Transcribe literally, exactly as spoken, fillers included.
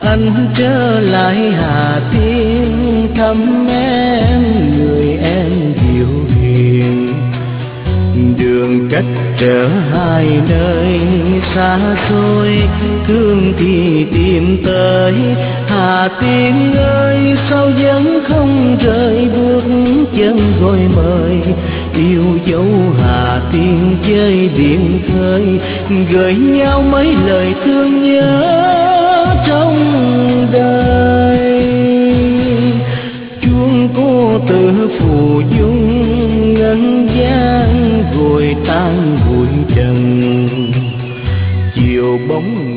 Anh trở lại Hà Tiên thăm em, người em dịu hiền. Đường cách trở hai nơi xa xôi, thương thì tìm tới. Hà Tiên ơi sao vẫn không rời bước chân gọi mời. Yêu dấu Hà Tiên chơi điện khơi, gửi nhau mấy lời thương nhớ trong đời. Chuông cô tự phù dung ngân gian, vội tan bụi trần. Chiều bóng